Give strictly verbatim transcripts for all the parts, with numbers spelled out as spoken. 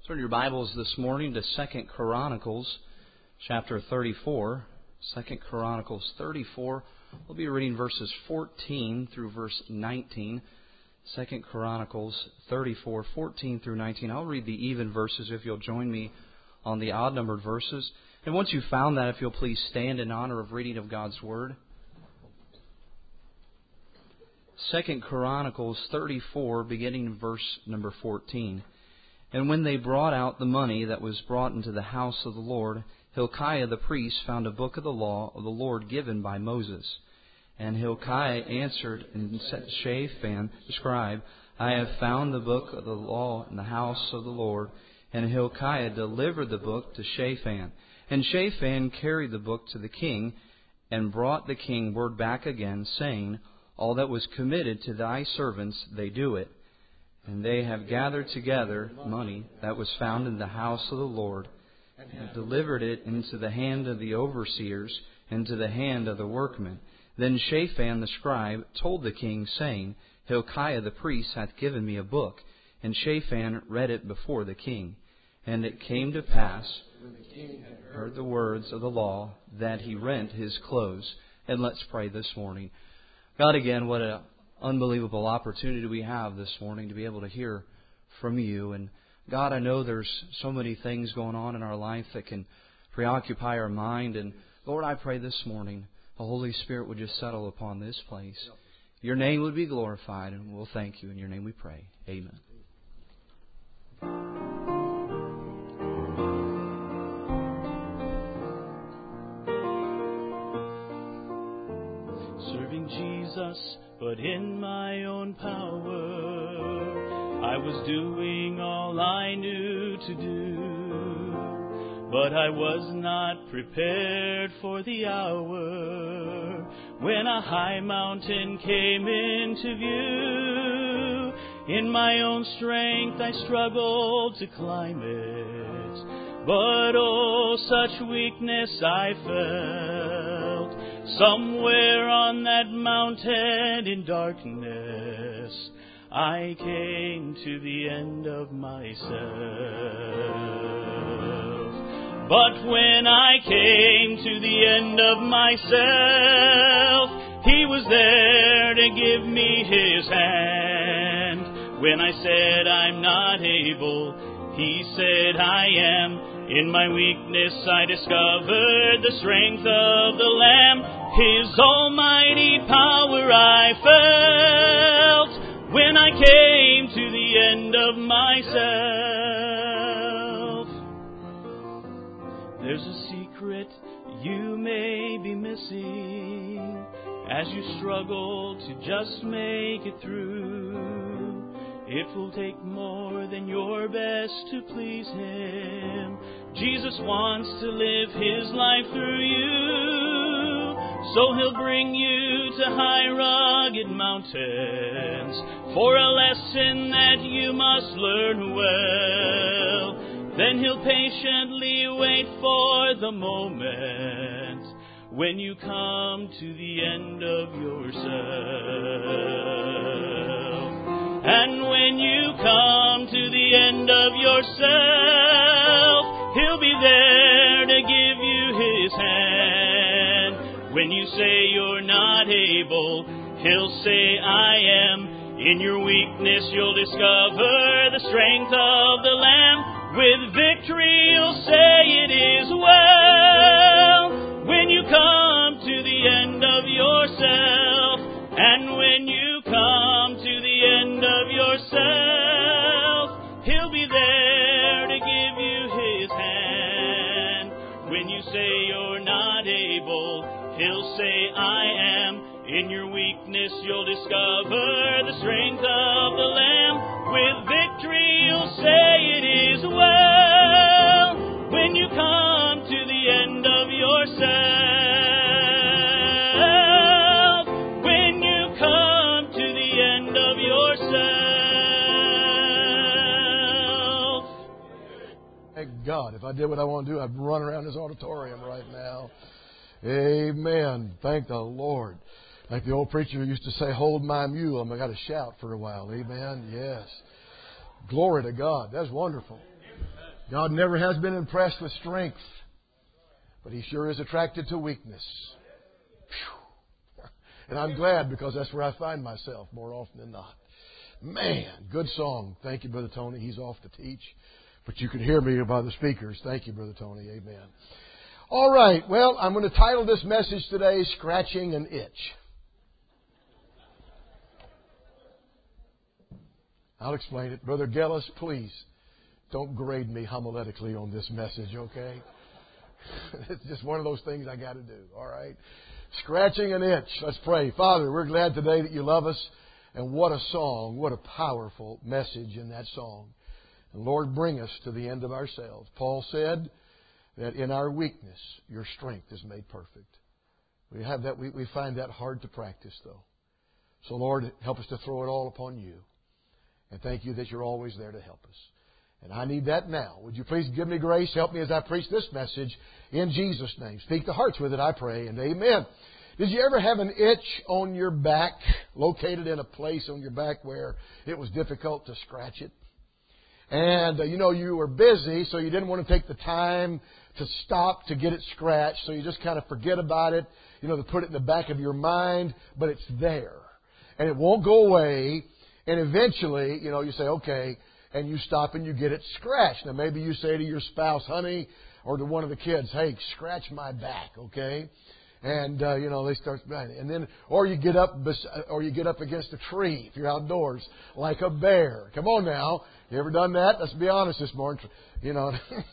Turn your Bibles this morning to Second Chronicles chapter thirty-four. Second Chronicles thirty-four. We'll be reading verses fourteen through verse nineteen. Second Chronicles thirty-four, fourteen through nineteen. I'll read the even verses if you'll join me on the odd-numbered verses. And once you've found that, if you'll please stand in honor of reading of God's Word. Second Chronicles thirty-four, beginning in verse number fourteen. And when they brought out the money that was brought into the house of the Lord, Hilkiah the priest found a book of the law of the Lord given by Moses. And Hilkiah answered and said, Shaphan the scribe, I have found the book of the law in the house of the Lord. And Hilkiah delivered the book to Shaphan. And Shaphan carried the book to the king, and brought the king word back again, saying, All that was committed to thy servants, they do it. And they have gathered together money that was found in the house of the Lord, and delivered it into the hand of the overseers, and to the hand of the workmen. Then Shaphan the scribe told the king, saying, Hilkiah the priest hath given me a book. And Shaphan read it before the king. And it came to pass, when the king had heard the words of the law, that he rent his clothes. And let's pray this morning. God, again, what a unbelievable opportunity we have this morning to be able to hear from You. And God, I know there's so many things going on in our life that can preoccupy our mind. And Lord, I pray this morning the Holy Spirit would just settle upon this place. Your name would be glorified, and we'll thank You. In Your name we pray. Amen. Serving Jesus, but in my own power, I was doing all I knew to do. But I was not prepared for the hour when a high mountain came into view. In my own strength I struggled to climb it, but oh, such weakness I felt. Somewhere on that mountain in darkness, I came to the end of myself. But when I came to the end of myself, He was there to give me His hand. When I said I'm not able, He said I am. In my weakness I discovered the strength of the Lamb. His almighty power I felt when I came to the end of myself. There's a secret you may be missing as you struggle to just make it through. It will take more than your best to please Him. Jesus wants to live His life through you. So He'll bring you to high rugged mountains for a lesson that you must learn well. Then He'll patiently wait for the moment when you come to the end of yourself. And when you come to the end of yourself, He'll be there to give you His hand. When you say you're not able, He'll say, I am. In your weakness you'll discover the strength of the Lamb. With victory you'll say it is well. When you come to the end of yourself, and when you come to the end of yourself, He'll be there to give you His hand. When you say you're not able, He'll say, I am. In your weakness you'll discover the strength of the Lamb. With victory you'll say it is well. When you come to the end of yourself, when you come to the end of yourself. Thank God. If I did what I want to do, I'd run around this auditorium right now. Amen. Thank the Lord. Like the old preacher used to say, hold my mule. I got to shout for a while. Amen. Yes. Glory to God. That's wonderful. God never has been impressed with strength, but He sure is attracted to weakness. Phew. And I'm glad, because that's where I find myself more often than not. Man, good song. Thank you, Brother Tony. He's off to teach. But you can hear me by the speakers. Thank you, Brother Tony. Amen. All right. Well, I'm going to title this message today, Scratching an Itch. I'll explain it. Brother Gellis, please don't grade me homiletically on this message, okay? It's just one of those things I got to do, all right? Scratching an itch. Let's pray. Father, we're glad today that you love us. And what a song, what a powerful message in that song. And Lord, bring us to the end of ourselves. Paul said that in our weakness, your strength is made perfect. We have that. We, we find that hard to practice, though. So, Lord, help us to throw it all upon you. And thank you that you're always there to help us. And I need that now. Would you please give me grace? Help me as I preach this message in Jesus' name. Speak to hearts with it, I pray, and amen. Did you ever have an itch on your back, located in a place on your back where it was difficult to scratch it? And, uh, you know, you were busy, so you didn't want to take the time to stop to get it scratched. So you just kind of forget about it, you know, to put it in the back of your mind, but it's there. And it won't go away. And eventually, you know, you say, okay, and you stop and you get it scratched. Now, maybe you say to your spouse, honey, or to one of the kids, hey, scratch my back, okay? And, uh, you know, they start, and then, or you get up, or you get up against a tree if you're outdoors, like a bear. Come on now. You ever done that? Let's be honest this morning. You know,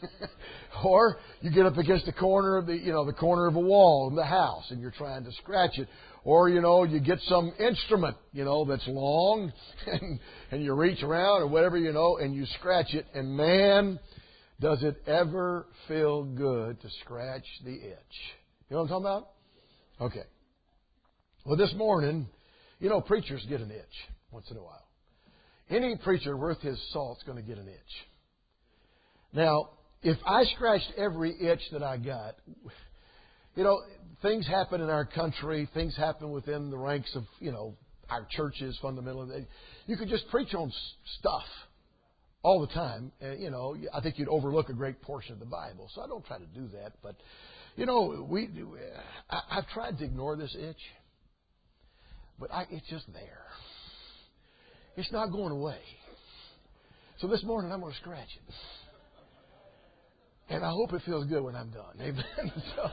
or you get up against the corner of the, you know, the corner of a wall in the house and you're trying to scratch it. Or, you know, you get some instrument, you know, that's long and, and you reach around or whatever, you know, and you scratch it. And man, does it ever feel good to scratch the itch. You know what I'm talking about? Okay. Well, this morning, you know, preachers get an itch once in a while. Any preacher worth his salt's going to get an itch. Now, if I scratched every itch that I got, you know, things happen in our country, things happen within the ranks of, you know, our churches fundamentally. You could just preach on stuff all the time. And, you know, I think you'd overlook a great portion of the Bible. So I don't try to do that, but you know, we I, I've tried to ignore this itch, but I, it's just there. It's not going away. So this morning I'm going to scratch it. And I hope it feels good when I'm done. Amen. So,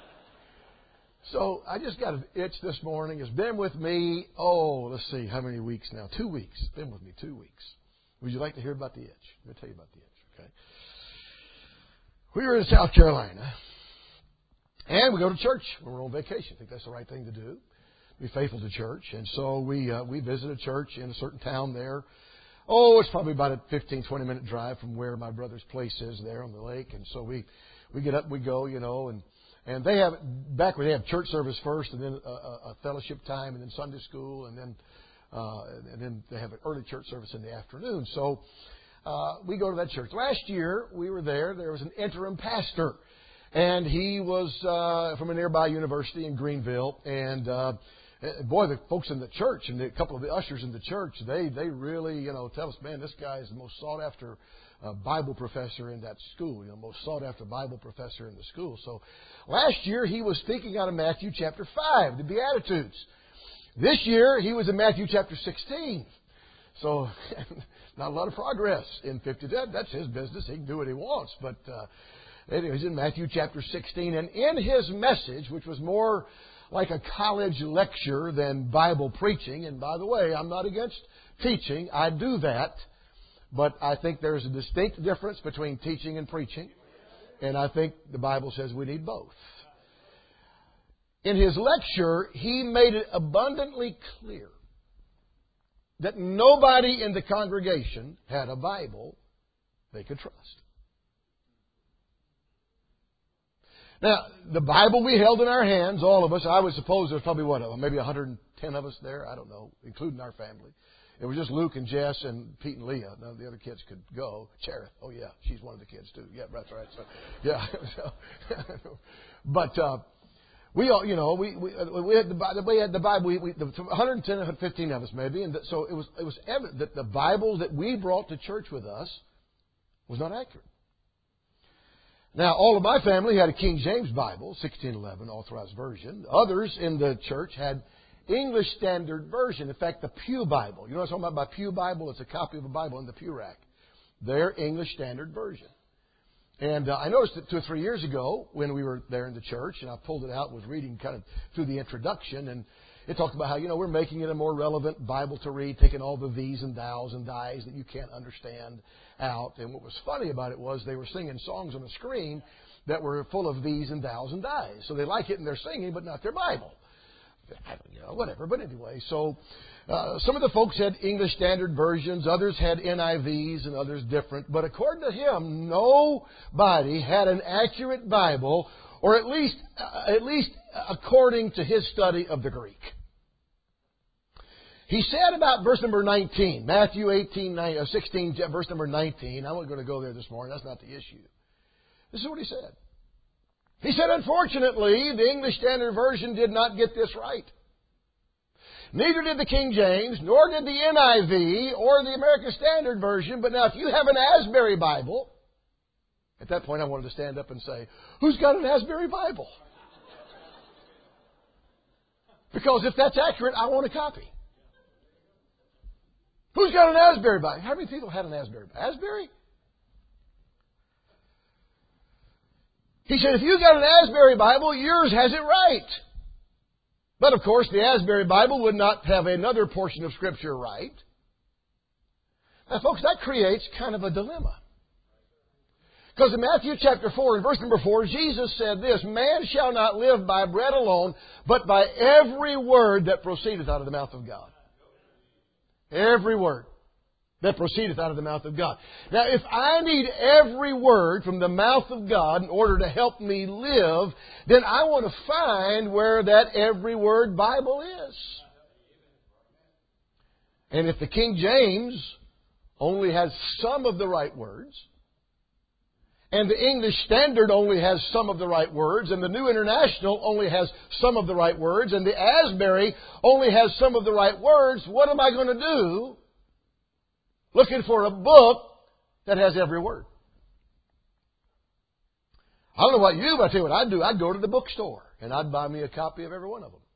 so I just got an itch this morning. It's been with me, oh, let's see, how many weeks now? Two weeks. It's been with me two weeks. Would you like to hear about the itch? Let me tell you about the itch, okay? We were in South Carolina. And we go to church when we're on vacation. I think that's the right thing to do. Be faithful to church. And so we uh, we visit a church in a certain town there. Oh, it's probably about a fifteen, twenty minute drive from where my brother's place is there on the lake. And so we, we get up, we go, you know, and, and they have, back where they have church service first and then a, a, a fellowship time and then Sunday school and then, uh, and then they have an early church service in the afternoon. So uh, we go to that church. Last year we were there. There was an interim pastor. And he was uh, from a nearby university in Greenville. And, uh, boy, the folks in the church and a couple of the ushers in the church, they, they really, you know, tell us, man, this guy is the most sought-after uh, Bible professor in that school, you know, most sought-after Bible professor in the school. So last year he was speaking out of Matthew chapter five, the Beatitudes. This year he was in Matthew chapter sixteen. So not a lot of progress in fifty. That, that's his business. He can do what he wants. But uh, anyway, he's in Matthew chapter sixteen. And in his message, which was more like a college lecture than Bible preaching, and by the way, I'm not against teaching. I do that. But I think there's a distinct difference between teaching and preaching. And I think the Bible says we need both. In his lecture, he made it abundantly clear that nobody in the congregation had a Bible they could trust. Now, the Bible we held in our hands, all of us, I would suppose there was probably, what, maybe one hundred ten of us there? I don't know, including our family. It was just Luke and Jess and Pete and Leah. None of the other kids could go. Cherith, oh yeah, she's one of the kids too. Yeah, that's right. So, yeah. So, but uh, we all, you know, we we, we had the we had the Bible. We, we the one hundred ten, one hundred fifteen of us maybe, and so it was it was evident that the Bible that we brought to church with us was not accurate. Now, all of my family had a King James Bible, sixteen eleven Authorized Version. Others in the church had English Standard Version. In fact, the Pew Bible. You know what I'm talking about by Pew Bible? It's a copy of a Bible in the pew rack. Their English Standard Version. And uh, I noticed it two or three years ago when we were there in the church, and I pulled it out and was reading kind of through the introduction, and it talked about how, you know, we're making it a more relevant Bible to read, taking all the these and thous and thys that you can't understand out. And what was funny about it was they were singing songs on the screen that were full of these and thous and thys. So they like it and they're singing, but not their Bible. I don't, you know, whatever. But anyway, so uh, some of the folks had English Standard Versions, others had N I Vs, and others different. But according to him, nobody had an accurate Bible, or at least, uh, at least according to his study of the Greek. He said about verse number nineteen, Matthew eighteen, sixteen, verse number nineteen. I'm not going to go there this morning. That's not the issue. This is what he said. He said, unfortunately, the English Standard Version did not get this right. Neither did the King James, nor did the N I V, or the American Standard Version. But now, if you have an Asbury Bible, at that point I wanted to stand up and say, who's got an Asbury Bible? Because if that's accurate, I want a copy. Who's got an Asbury Bible? How many people had an Asbury Bible? Asbury? He said, if you got an Asbury Bible, yours has it right. But of course, the Asbury Bible would not have another portion of Scripture right. Now, folks, that creates kind of a dilemma. Because in Matthew chapter four, in verse number four, Jesus said this, man shall not live by bread alone, but by every word that proceedeth out of the mouth of God. Every word that proceedeth out of the mouth of God. Now, if I need every word from the mouth of God in order to help me live, then I want to find where that every word Bible is. And if the King James only has some of the right words, and the English Standard only has some of the right words, and the New International only has some of the right words, and the Asbury only has some of the right words, what am I going to do looking for a book that has every word? I don't know what you do, but I tell you what I'd do. I'd go to the bookstore, and I'd buy me a copy of every one of them.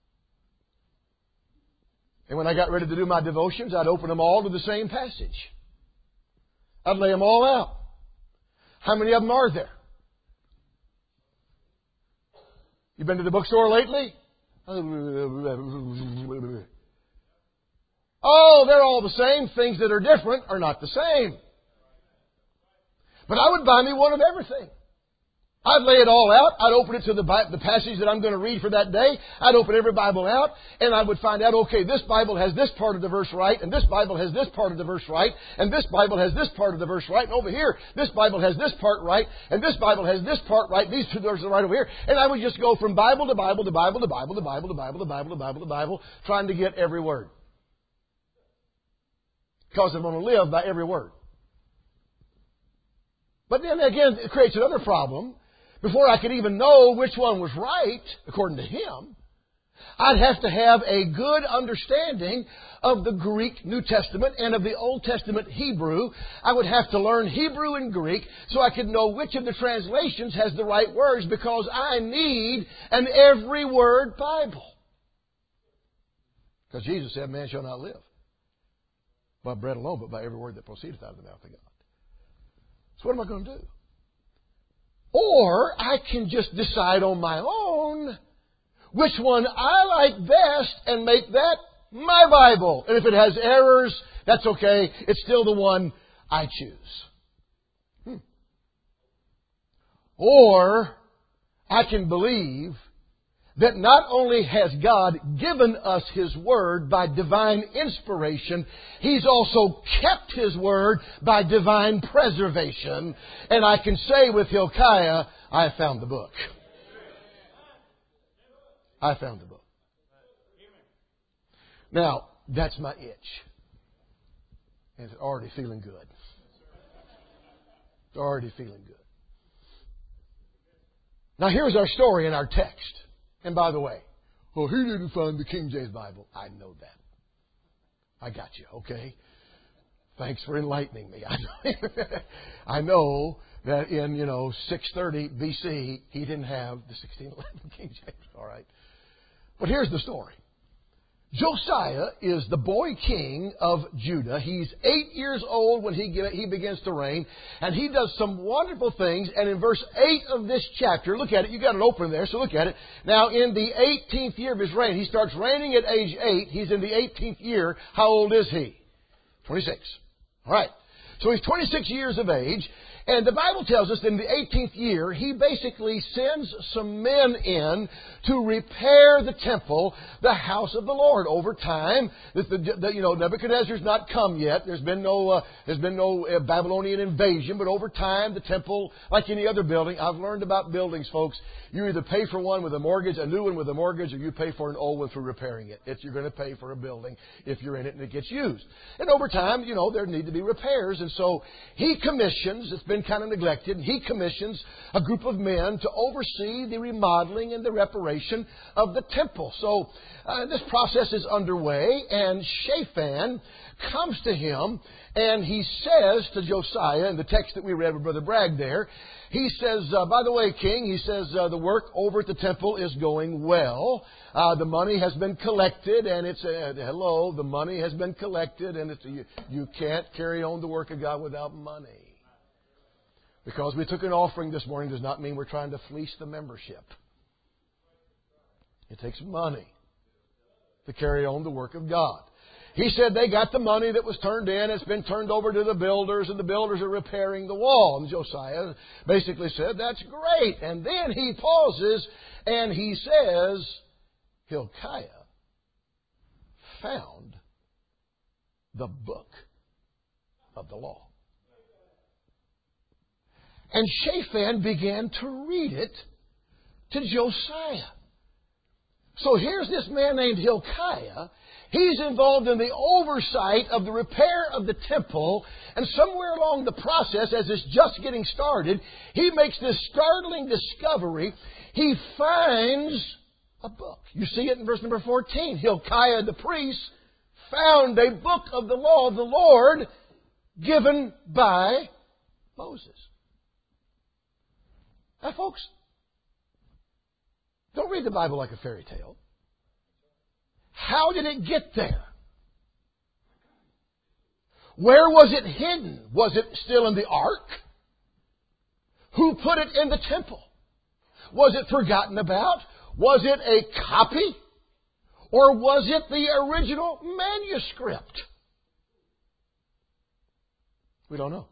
And when I got ready to do my devotions, I'd open them all to the same passage. I'd lay them all out. How many of them are there? You been to the bookstore lately? Oh, they're all the same. Things that are different are not the same. But I would buy me one of everything. I'd lay it all out. I'd open it to the, the passage that I'm going to read for that day. I'd open every Bible out, and I would find out, okay, this Bible has this part of the verse right, and this Bible has this part of the verse right, and this Bible has this part of the verse right, and over here, this Bible has this part right, and this Bible has this part right, these two verses are right over here. And I would just go from Bible to Bible to Bible to Bible to Bible to Bible to Bible to Bible to Bible, trying to get every word. Because I'm going to live by every word. But then again, it creates another problem. Before I could even know which one was right, according to him, I'd have to have a good understanding of the Greek New Testament and of the Old Testament Hebrew. I would have to learn Hebrew and Greek so I could know which of the translations has the right words, because I need an every word Bible. Because Jesus said, man shall not live by bread alone, but by every word that proceedeth out of the mouth of God. So what am I going to do? Or I can just decide on my own which one I like best and make that my Bible. And if it has errors, that's okay. It's still the one I choose. Hmm. Or I can believe that not only has God given us His Word by divine inspiration, He's also kept His Word by divine preservation. And I can say with Hilkiah, I found the book. I found the book. Now, that's my itch. And it's already feeling good. It's already feeling good. Now, here's our story in our text. And by the way, well, he didn't find the King James Bible. I know that. I got you, okay? Thanks for enlightening me. I know that in, you know, six thirty B C, he didn't have the sixteen eleven King James. All right. But here's the story. Josiah is the boy king of Judah. He's eight years old when he he begins to reign. And he does some wonderful things. And in verse eight of this chapter, look at it. You got it open there, so look at it. Now, in the eighteenth year of his reign, he starts reigning at age eight. He's in the eighteenth year. How old is he? twenty-six. All right. So he's twenty-six years of age. And the Bible tells us that in the eighteenth year, he basically sends some men in to repair the temple, the house of the Lord. Over time, the, the, the, you know, Nebuchadnezzar's not come yet. There's been no, uh, there's been no uh, Babylonian invasion. But over time, the temple, like any other building, I've learned about buildings, folks. You either pay for one with a mortgage, a new one with a mortgage, or you pay for an old one for repairing it. It's, you're going to pay for a building if you're in it and it gets used. And over time, you know, there need to be repairs. And so he commissions, it's been kind of neglected, and he commissions a group of men to oversee the remodeling and the reparation of the temple. So uh, this process is underway, and Shaphan comes to him, and he says to Josiah, in the text that we read with Brother Bragg there, he says, uh, by the way, King, he says, uh, the work over at the temple is going well. Uh, the money has been collected, and it's, uh, hello, the money has been collected, and it's, you, you can't carry on the work of God without money. Because we took an offering this morning does not mean we're trying to fleece the membership. It takes money to carry on the work of God. He said they got the money that was turned in. It's been turned over to the builders, and the builders are repairing the wall. And Josiah basically said, that's great. And then he pauses and he says, Hilkiah found the book of the law. And Shaphan began to read it to Josiah. So here's this man named Hilkiah. He's involved in the oversight of the repair of the temple. And somewhere along the process, as it's just getting started, he makes this startling discovery. He finds a book. You see it in verse number fourteen. Hilkiah the priest found a book of the law of the Lord given by Moses. Now, folks, don't read the Bible like a fairy tale. How did it get there? Where was it hidden? Was it still in the ark? Who put it in the temple? Was it forgotten about? Was it a copy? Or was it the original manuscript? We don't know.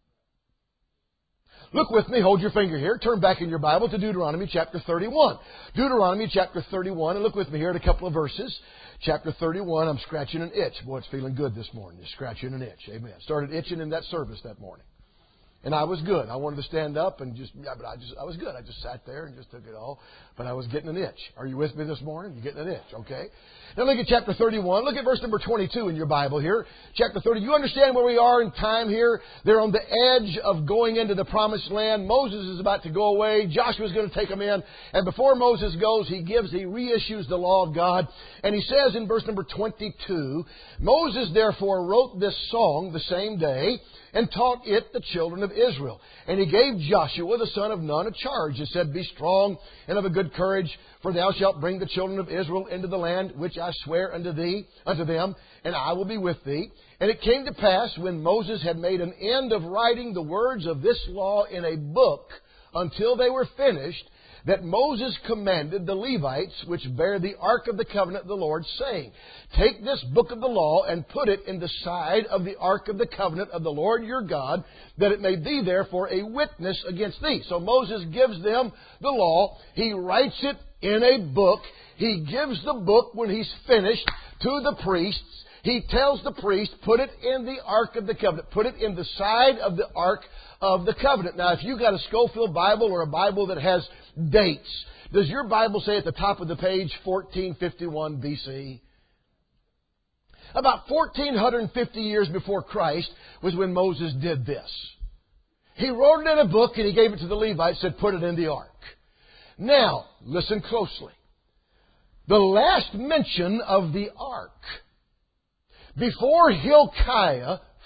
Look with me, hold your finger here, turn back in your Bible to Deuteronomy chapter thirty-one. Deuteronomy chapter thirty-one, and look with me here at a couple of verses. Chapter thirty-one, I'm scratching an itch. Boy, it's feeling good this morning, just scratching an itch. Amen. Started itching in that service that morning. And I was good. I wanted to stand up and just, yeah, but I just, I was good. I just sat there and just took it all. But I was getting an itch. Are you with me this morning? You're getting an itch, okay? Now look at chapter thirty-one. Look at verse number twenty-two in your Bible here. Chapter thirty. You understand where we are in time here? They're on the edge of going into the promised land. Moses is about to go away. Joshua's going to take them in. And before Moses goes, he gives, he reissues the law of God. And he says in verse number twenty-two, Moses therefore wrote this song the same day and taught it the children of Israel. And he gave Joshua the son of Nun a charge. He said, be strong and of a good courage, for thou shalt bring the children of Israel into the land which I swear unto thee, unto them, and I will be with thee. And it came to pass, when Moses had made an end of writing the words of this law in a book until they were finished, that Moses commanded the Levites, which bear the ark of the covenant of the Lord, saying, take this book of the law and put it in the side of the ark of the covenant of the Lord your God, that it may be there for a witness against thee. So Moses gives them the law. He writes it in a book. He gives the book when he's finished to the priests. He tells the priest, put it in the ark of the covenant. Put it in the side of the ark of the covenant. Now, if you've got a Schofield Bible or a Bible that has dates, does your Bible say at the top of the page fourteen fifty-one B C? About fourteen fifty years before Christ was when Moses did this. He wrote it in a book and he gave it to the Levites, said put it in the ark. Now, listen closely. The last mention of the ark, before Hilkiah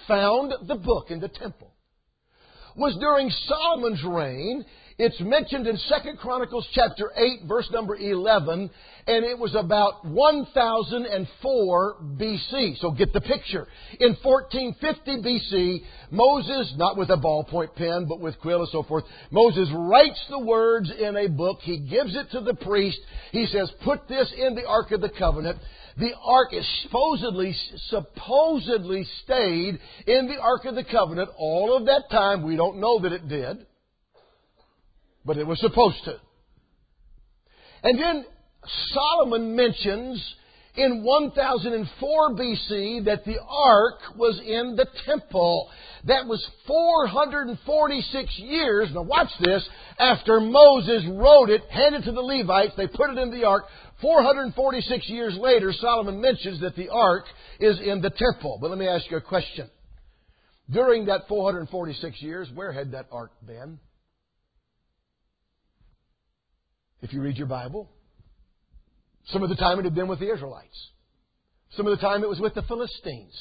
found the book in the temple was during Solomon's reign. It's mentioned in Second Chronicles chapter eight, verse number eleven, and it was about one thousand four B C. So get the picture. In fourteen fifty B C, Moses, not with a ballpoint pen, but with quill and so forth, Moses writes the words in a book. He gives it to the priest. He says, put this in the Ark of the Covenant. The Ark is supposedly, supposedly stayed in the Ark of the Covenant all of that time. We don't know that it did. But it was supposed to. And then Solomon mentions in one thousand four B C that the ark was in the temple. That was four hundred forty-six years, now watch this, after Moses wrote it, handed it to the Levites, they put it in the ark. four hundred forty-six years later, Solomon mentions that the ark is in the temple. But let me ask you a question. During that four hundred forty-six years, where had that ark been? If you read your Bible, some of the time it had been with the Israelites. Some of the time it was with the Philistines.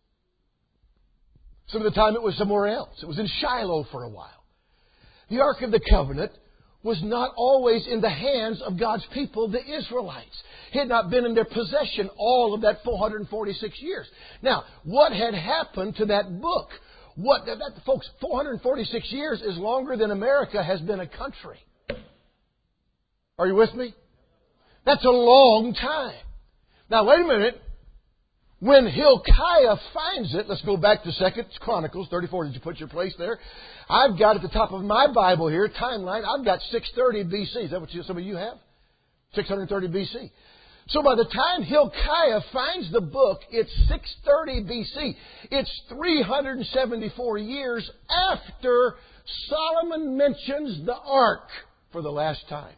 Some of the time it was somewhere else. It was in Shiloh for a while. The Ark of the Covenant was not always in the hands of God's people, the Israelites. It had not been in their possession all of that four hundred forty-six years. Now, what had happened to that book? What, that, folks, four hundred forty-six years is longer than America has been a country. Are you with me? That's a long time. Now, wait a minute. When Hilkiah finds it, let's go back to Second Chronicles thirty-four. Did you put your place there? I've got at the top of my Bible here, timeline, I've got six thirty B C. Is that what you, some of you have? six thirty B C. So by the time Hilkiah finds the book, it's six thirty B C. It's three hundred seventy-four years after Solomon mentions the ark for the last time.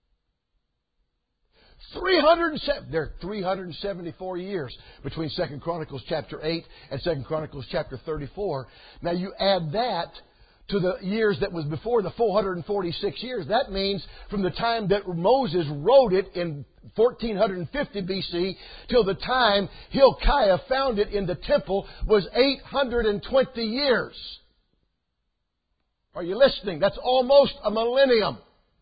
three hundred seven, there are three hundred seventy-four years between Second Chronicles chapter eight and Second Chronicles chapter thirty-four. Now you add that to the years that was before the four hundred forty-six years. That means from the time that Moses wrote it in fourteen fifty B C till the time Hilkiah found it in the temple was eight hundred twenty years. Are you listening? That's almost a millennium.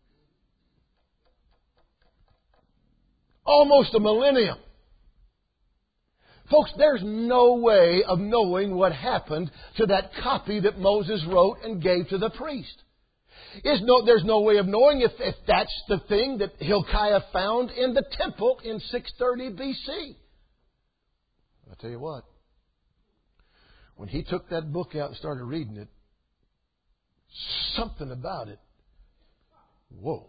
Almost a millennium. Folks, there's no way of knowing what happened to that copy that Moses wrote and gave to the priest. There's no, there's no way of knowing if, if that's the thing that Hilkiah found in the temple in six thirty B C. I'll tell you what. When he took that book out and started reading it, something about it, whoa.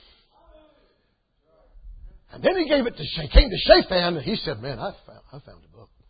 And then he gave it to came to Shaphan, and he said, "Man, I found I found a book."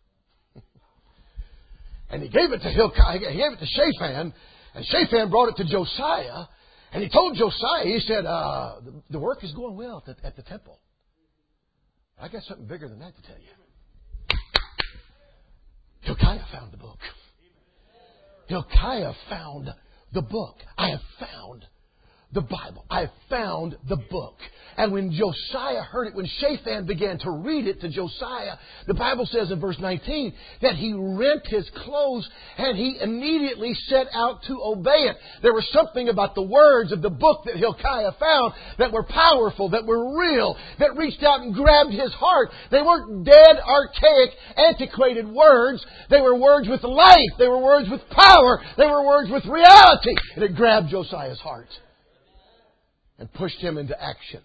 And he gave it to Hilkiah. He gave it to Shaphan, and Shaphan brought it to Josiah, and he told Josiah, he said, uh, the, "The work is going well at the, at the temple. I got something bigger than that to tell you." Hilkiah found the book. Hilkiah found the book. I have found the Bible. I have found the book. And when Josiah heard it, when Shaphan began to read it to Josiah, the Bible says in verse nineteen that he rent his clothes and he immediately set out to obey it. There was something about the words of the book that Hilkiah found that were powerful, that were real, that reached out and grabbed his heart. They weren't dead, archaic, antiquated words. They were words with life. They were words with power. They were words with reality. And it grabbed Josiah's heart and pushed him into action.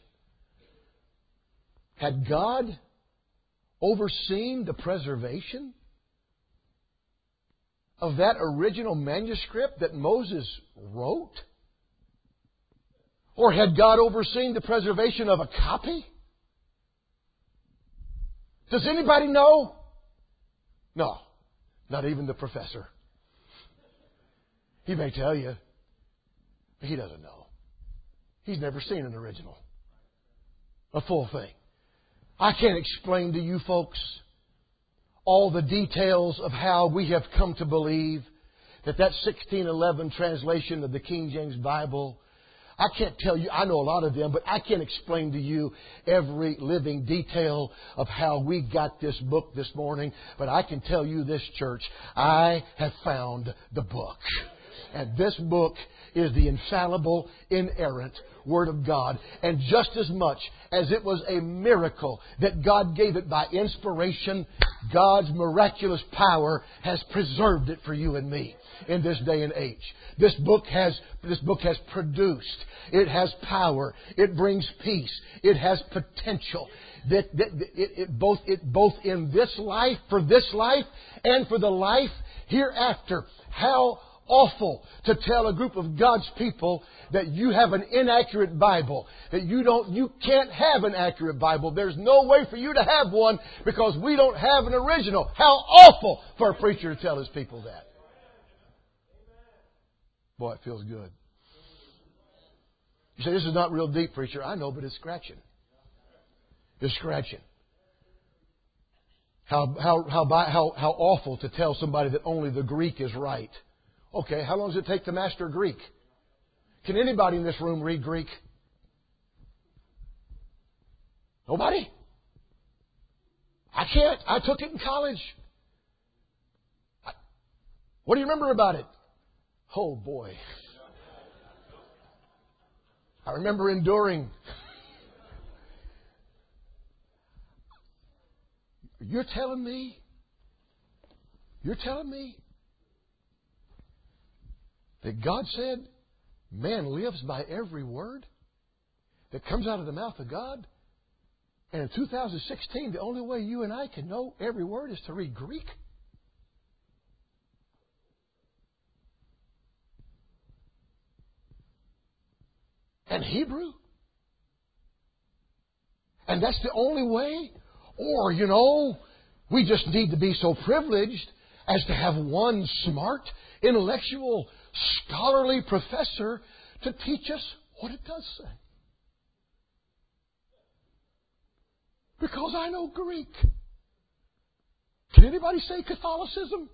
Had God overseen the preservation of that original manuscript that Moses wrote? Or had God overseen the preservation of a copy? Does anybody know? No, not even the professor. He may tell you, but he doesn't know. He's never seen an original, a full thing. I can't explain to you folks all the details of how we have come to believe that that sixteen eleven translation of the King James Bible I can't tell you, I know a lot of them, but I can't explain to you every living detail of how we got this book this morning. But I can tell you this, church, I have found the book. And this book is the infallible, inerrant Word of God. And just as much as it was a miracle that God gave it by inspiration, God's miraculous power has preserved it for you and me in this day and age. This book has this book has produced. It has power. It brings peace. It has potential. That, that it, it both it both in this life, for this life, and for the life hereafter. How awful to tell a group of God's people that you have an inaccurate Bible, that you don't, you can't have an accurate Bible. There's no way for you to have one because we don't have an original. How awful for a preacher to tell his people that. Boy, it feels good. You say, this is not real deep, preacher. I know, but it's scratching. It's scratching. How, how, how, how, how awful to tell somebody that only the Greek is right. Okay, how long does it take to master Greek? Can anybody in this room read Greek? Nobody? I can't. I took it in college. What do you remember about it? Oh, boy. I remember enduring. You're telling me? You're telling me that God said man lives by every word that comes out of the mouth of God? And in two thousand sixteen, the only way you and I can know every word is to read Greek? And Hebrew? And that's the only way? Or, you know, we just need to be so privileged as to have one smart, intellectual, scholarly professor to teach us what it does say. Because I know Greek. Can anybody say Catholicism?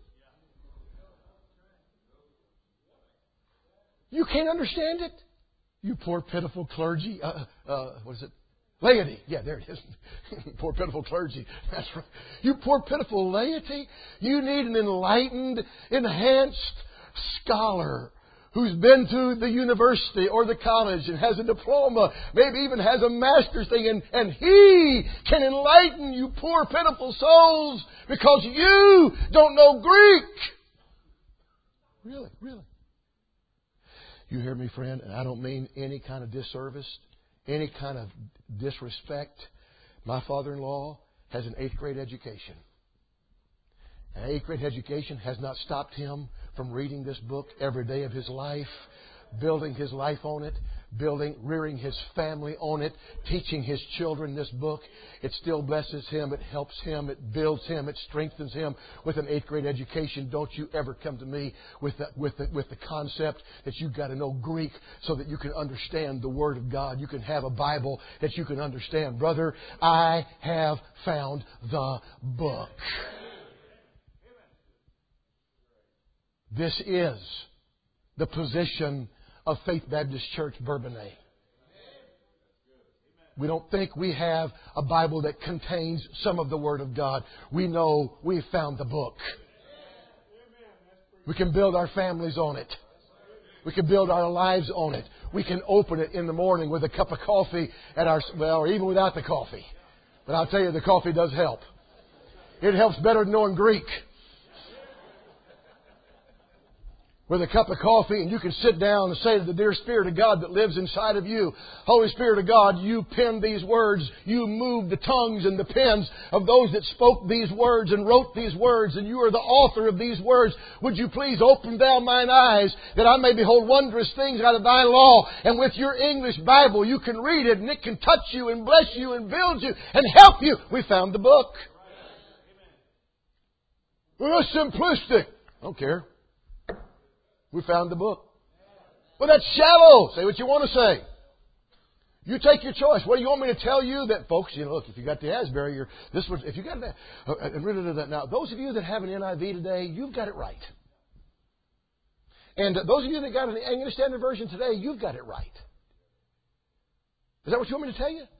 You can't understand it? You poor pitiful clergy. Uh, uh, what is it? Laity. Yeah, there it is. Poor pitiful clergy. That's right. You poor pitiful laity. You need an enlightened, enhanced scholar who's been to the university or the college and has a diploma, maybe even has a master's thing, and, and he can enlighten you poor pitiful souls because you don't know Greek. Really, really. You hear me, friend? And I don't mean any kind of disservice, any kind of disrespect. My father-in-law has an eighth grade education. An eighth grade education has not stopped him from reading this book every day of his life, building his life on it, building, rearing his family on it, teaching his children this book. It still blesses him. It helps him. It builds him. It strengthens him with an eighth grade education. Don't you ever come to me with the, with the, with the concept that you've got to know Greek so that you can understand the Word of God. You can have a Bible that you can understand. Brother, I have found the book. This is the position of Faith Baptist Church, Bourbonnais. We don't think we have a Bible that contains some of the Word of God. We know we've found the book. We can build our families on it. We can build our lives on it. We can open it in the morning with a cup of coffee at our, well, or even without the coffee. But I'll tell you, the coffee does help. It helps better than knowing Greek. With a cup of coffee, and you can sit down and say to the dear Spirit of God that lives inside of you, Holy Spirit of God, you penned these words. You moved the tongues and the pens of those that spoke these words and wrote these words, and you are the author of these words. Would you please open thou mine eyes that I may behold wondrous things out of thy law? And with your English Bible, you can read it, and it can touch you and bless you and build you and help you. We found the book. We're simplistic. I don't care. We found the book. Well, that's shallow. Say what you want to say. You take your choice. What do you want me to tell you? That, folks, you know, look, if you got the Asbury, you're, this was, if you got that, uh, and rid of that. Now, those of you that have an N I V today, you've got it right. And uh, those of you that got an English Standard Version today, you've got it right. Is that what you want me to tell you?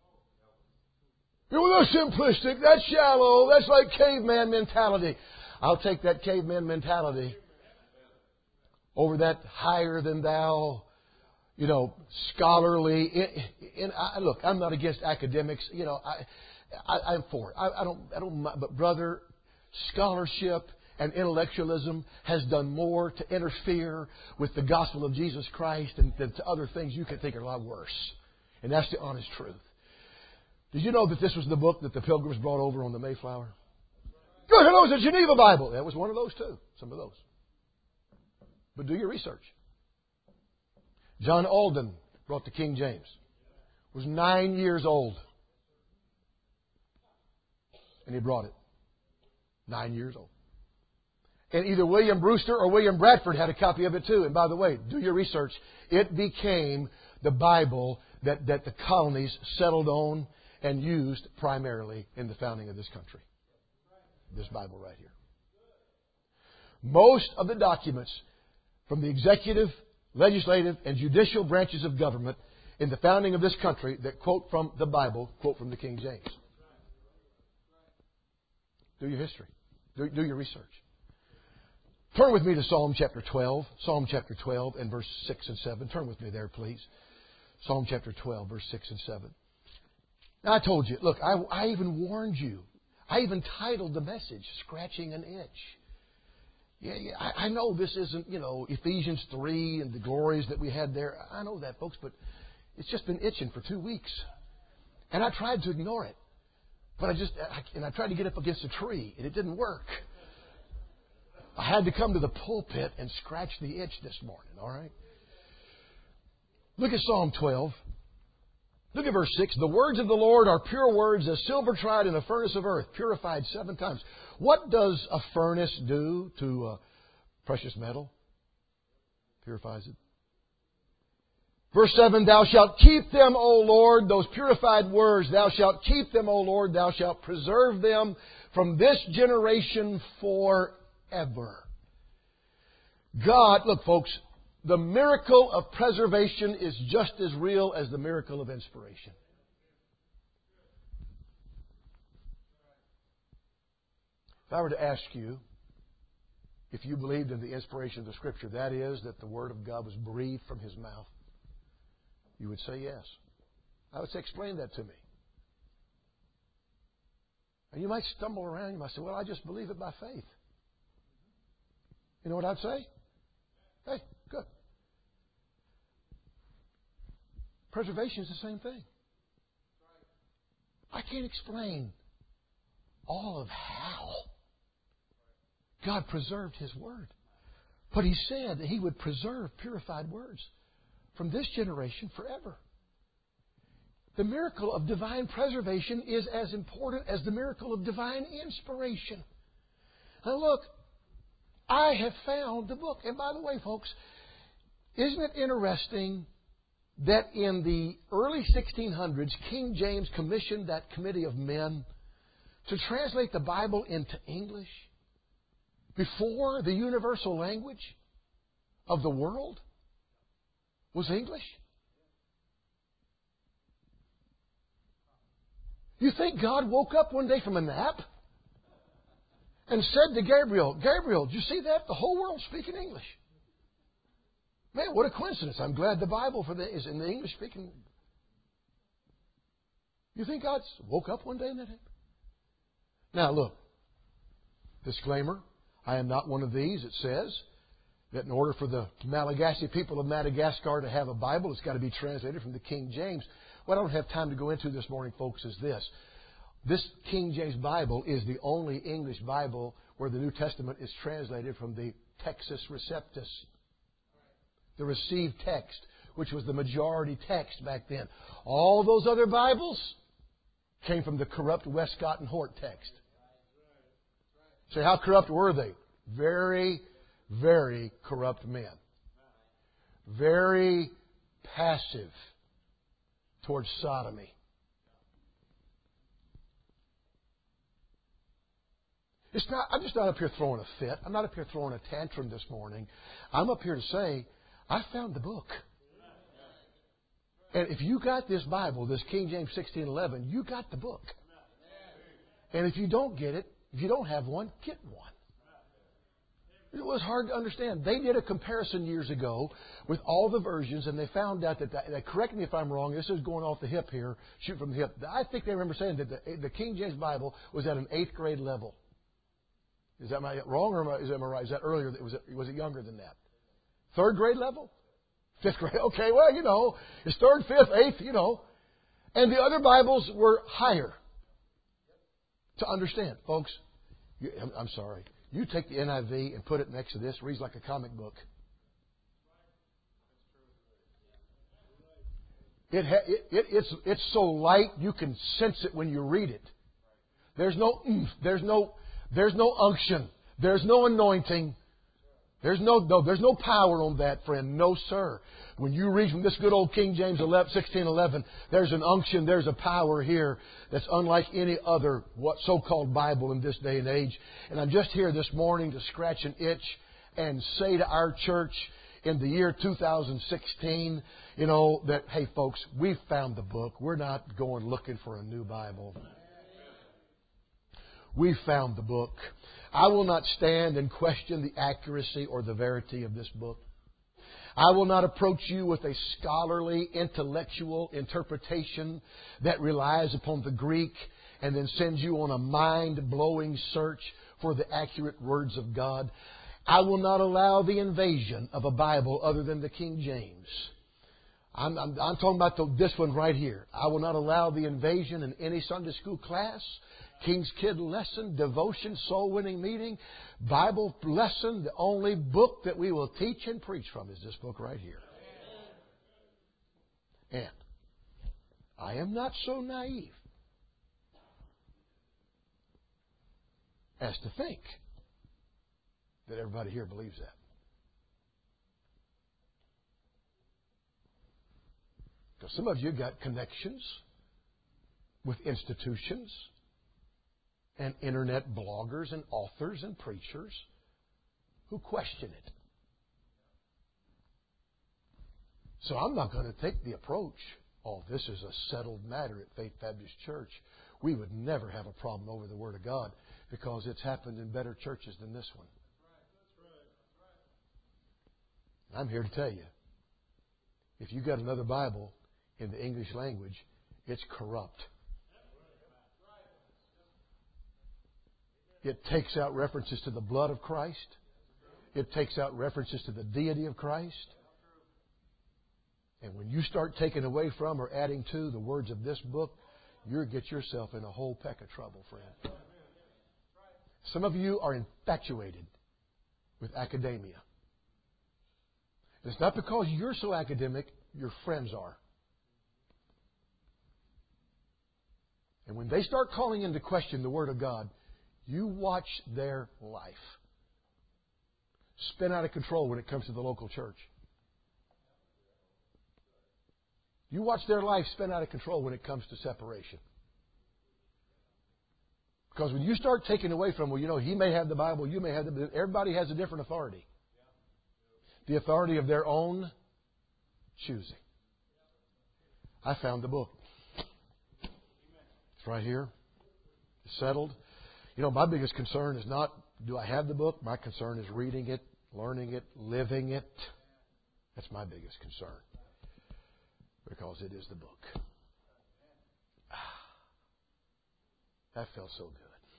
Well, that's simplistic. That's shallow. That's like caveman mentality. I'll take that caveman mentality over that higher than thou, you know, scholarly. In, in, I, look, I'm not against academics. You know, I, I, I'm for it. I, I don't, I don't. But brother, scholarship and intellectualism has done more to interfere with the gospel of Jesus Christ than, than to other things you can think are a lot worse. And that's the honest truth. Did you know that this was the book that the Pilgrims brought over on the Mayflower? Good, it was the Geneva Bible. That was one of those too. Some of those. But do your research. John Alden brought the King James. Was nine years old. And he brought it. Nine years old. And either William Brewster or William Bradford had a copy of it too. And by the way, do your research. It became the Bible that, that the colonies settled on and used primarily in the founding of this country. This Bible right here. Most of the documents from the executive, legislative, and judicial branches of government in the founding of this country that quote from the Bible, quote from the King James. Do your history. Do, do your research. Turn with me to Psalm chapter twelve. Psalm chapter twelve and verse six and seven. Turn with me there, please. Psalm chapter twelve, verse six and seven. Now, I told you, look, I, I even warned you. I even titled the message, Scratching an Itch. Yeah, yeah, I, I know this isn't, you know, Ephesians three and the glories that we had there. I know that, folks, but it's just been itching for two weeks. And I tried to ignore it. But I just, I, and I tried to get up against a tree, and it didn't work. I had to come to the pulpit and scratch the itch this morning, all right? Look at Psalm twelve. Look at verse six. The words of the Lord are pure words, as silver tried in a furnace of earth, purified seven times. What does a furnace do to uh, precious metal? Purifies it. Verse seven, thou shalt keep them, O Lord, those purified words. Thou shalt keep them, O Lord. Thou shalt preserve them from this generation forever. God, look folks, the miracle of preservation is just as real as the miracle of inspiration. If I were to ask you if you believed in the inspiration of the Scripture, that is, that the Word of God was breathed from His mouth, you would say yes. I would say, explain that to me. And you might stumble around. You might say, well, I just believe it by faith. You know what I'd say? Hey, good. Preservation is the same thing. I can't explain all of how God preserved His Word. But He said that He would preserve purified words from this generation forever. The miracle of divine preservation is as important as the miracle of divine inspiration. Now look, I have found the book. And by the way, folks, isn't it interesting that in the early sixteen hundreds, King James commissioned that committee of men to translate the Bible into English before the universal language of the world was English? You think God woke up one day from a nap and said to Gabriel, Gabriel, did you see that? The whole world's speaking English. Man, what a coincidence. I'm glad the Bible for the, is in the English speaking. You think God woke up one day and that happened? Now look, disclaimer, I am not one of these that says that in order for the Malagasy people of Madagascar to have a Bible, it's got to be translated from the King James. What I don't have time to go into this morning, folks, is this. This King James Bible is the only English Bible where the New Testament is translated from the Textus Receptus, the received text, which was the majority text back then. All those other Bibles came from the corrupt Westcott and Hort text. So how corrupt were they? Very, very corrupt men. Very passive towards sodomy. It's not, I'm just not up here throwing a fit. I'm not up here throwing a tantrum this morning. I'm up here to say, I found the book. And if you got this Bible, this King James sixteen eleven, you got the book. And if you don't get it, if you don't have one, get one. It was hard to understand. They did a comparison years ago with all the versions, and they found out that, that correct me if I'm wrong, this is going off the hip here, shoot from the hip. I think they remember saying that the, the King James Bible was at an eighth grade level. Is that my, wrong or is that my right? Is that earlier? Was it, was it younger than that? Third grade level? Fifth grade? Okay, well, you know, it's third, fifth, eighth, you know. And the other Bibles were higher to understand. Folks, you, I'm, I'm sorry. You take the N I V and put it next to this, it reads like a comic book. It, ha, it, it it's it's so light you can sense it when you read it. There's no oomph, there's no there's no unction, there's no anointing, there's no no there's no power on that, friend. No, sir. When you read from this good old King James sixteen eleven, there's an unction, there's a power here that's unlike any other what so-called Bible in this day and age. And I'm just here this morning to scratch an itch and say to our church in the year two thousand sixteen, you know, that, hey, folks, we've found the book. We're not going looking for a new Bible. We've found the book. I will not stand and question the accuracy or the verity of this book. I will not approach you with a scholarly, intellectual interpretation that relies upon the Greek and then sends you on a mind-blowing search for the accurate words of God. I will not allow the invasion of a Bible other than the King James. I'm, I'm, I'm talking about the, this one right here. I will not allow the invasion in any Sunday school class, King's Kid lesson, devotion, soul-winning meeting, Bible lesson. The only book that we will teach and preach from is this book right here. And I am not so naive as to think that everybody here believes that. Because some of you got connections with institutions and internet bloggers and authors and preachers who question it. So I'm not going to take the approach, oh, this is a settled matter at Faith Baptist Church. We would never have a problem over the Word of God because it's happened in better churches than this one. I'm here to tell you, if you got another Bible in the English language, it's corrupt. It takes out references to the blood of Christ. It takes out references to the deity of Christ. And when you start taking away from or adding to the words of this book, you'll get yourself in a whole peck of trouble, friend. Some of you are infatuated with academia. It's not because you're so academic, your friends are. And when they start calling into question the Word of God, you watch their life spin out of control when it comes to the local church. You watch their life spin out of control when it comes to separation. Because when you start taking away from, well, you know, he may have the Bible, you may have the... Everybody has a different authority. The authority of their own choosing. I found the book. It's right here. It's settled. You know, my biggest concern is not, do I have the book? My concern is reading it, learning it, living it. That's my biggest concern. Because it is the book. Ah, that felt so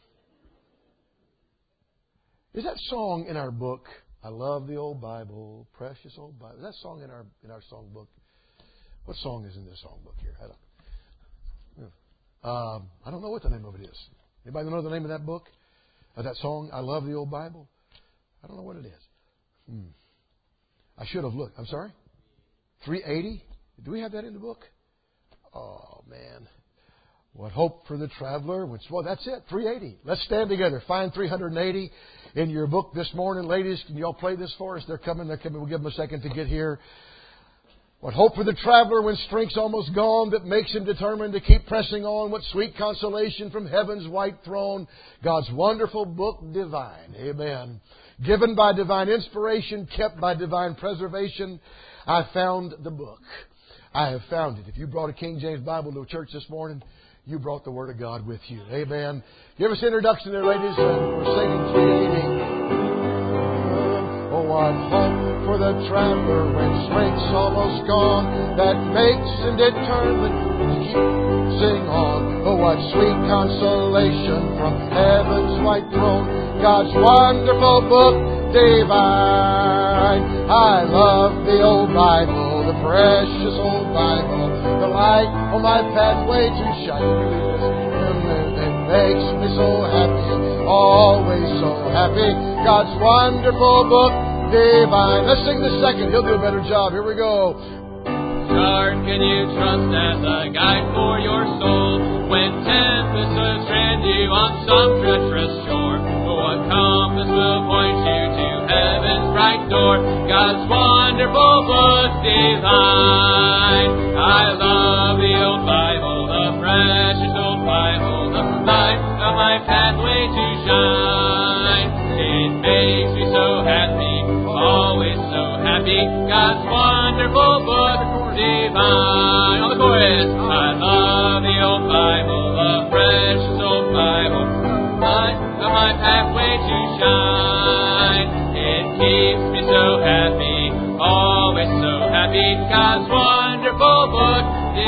good. Is that song in our book, I love the old Bible, precious old Bible? Is that song in our in our song book? What song is in this song book here? I don't, um, I don't know what the name of it is. Anybody know the name of that book? Of that song, I love the old Bible? I don't know what it is. Hmm. I should have looked. I'm sorry? three eighty? Do we have that in the book? Oh, man. What hope for the traveler. Well, that's it. three eighty. Let's stand together. Find three eighty in your book this morning. Ladies, can you all play this for us? They're coming. They're coming. We'll give them a second to get here. What hope for the traveler when strength's almost gone that makes him determined to keep pressing on. What sweet consolation from heaven's white throne. God's wonderful book divine. Amen. Given by divine inspiration, kept by divine preservation, I found the book. I have found it. If you brought a King James Bible to church this morning, you brought the Word of God with you. Amen. Give us introduction there, ladies. Uh, we're singing three eighty. Oh, what hope for the traveler when strength's almost gone, that makes him determined to keep sing on. Oh, what sweet consolation from heaven's white throne, God's wonderful book divine. I love the old Bible, the precious old Bible, the light on my pathway to shine. It makes me so happy, always so happy. God's wonderful book divine. Let's sing the second. He'll do a better job. Here we go. God, can you trust as a guide for your soul when tempests strand you on some treacherous shore? What compass will point you to heaven's bright door? God's wonderful book divine. I love the old Bible, the precious old Bible, the light of my pathway to shine. It makes me so happy, always so happy. God's wonderful book divine. On the chorus. I love the old Bible, the precious old Bible, light of my pathway to shine. It keeps me so happy, always so happy. God's wonderful book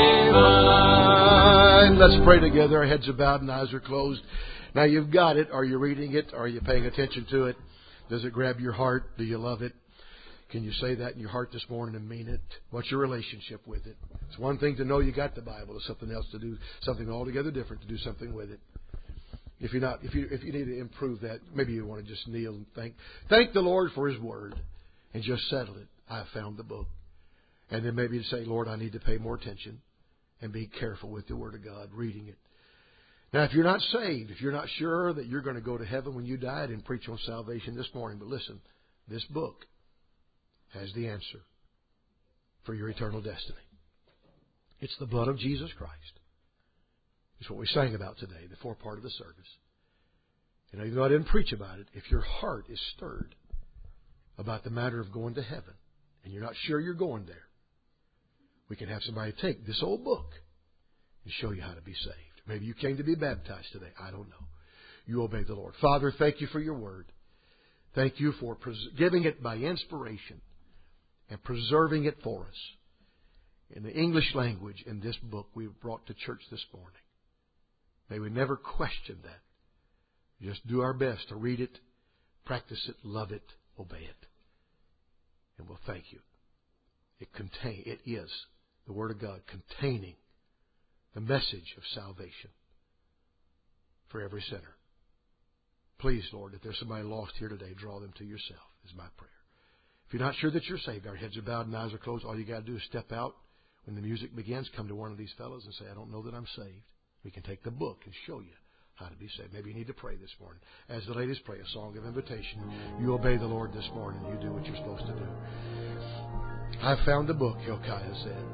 divine. Let's pray together. Our heads are bowed and eyes are closed. Now you've got it. Are you reading it? Are you paying attention to it? Does it grab your heart? Do you love it? Can you say that in your heart this morning and mean it? What's your relationship with it? It's one thing to know you got the Bible. It's something else to do something altogether different, to do something with it. If you're not, if you if you need to improve that, maybe you want to just kneel and thank thank the Lord for His Word and just settle it. I have found the book. And then maybe to say, Lord, I need to pay more attention and be careful with the Word of God, reading it. Now, if you're not saved, if you're not sure that you're going to go to heaven when you die, I didn't preach on salvation this morning. But listen, this book has the answer for your eternal destiny. It's the blood of Jesus Christ. It's what we sang about today, the fourth part of the service. You know, even though I didn't preach about it, if your heart is stirred about the matter of going to heaven and you're not sure you're going there, we can have somebody take this old book and show you how to be saved. Maybe you came to be baptized today. I don't know. You obey the Lord. Father, thank you for your word. Thank you for pres- giving it by inspiration and preserving it for us in the English language in this book we've brought to church this morning. May we never question that. Just do our best to read it, practice it, love it, obey it. And we'll thank you. It contain, it is the Word of God containing the message of salvation for every sinner. Please, Lord, if there's somebody lost here today, draw them to yourself, is my prayer. If you're not sure that you're saved, our heads are bowed and eyes are closed, all you got to do is step out when the music begins, come to one of these fellows and say, I don't know that I'm saved. We can take the book and show you how to be saved. Maybe you need to pray this morning. As the ladies pray a song of invitation, you obey the Lord this morning. You do what you're supposed to do. I found the book, Hilkiah said.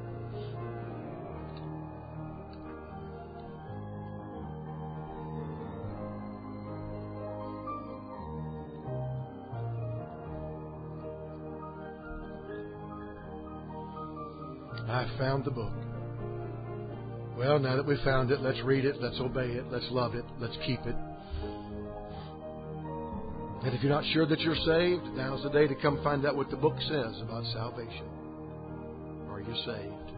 I found the book. Well, now that we found it, let's read it, let's obey it, let's love it, let's keep it. And if you're not sure that you're saved, now's the day to come find out what the book says about salvation. Are you saved?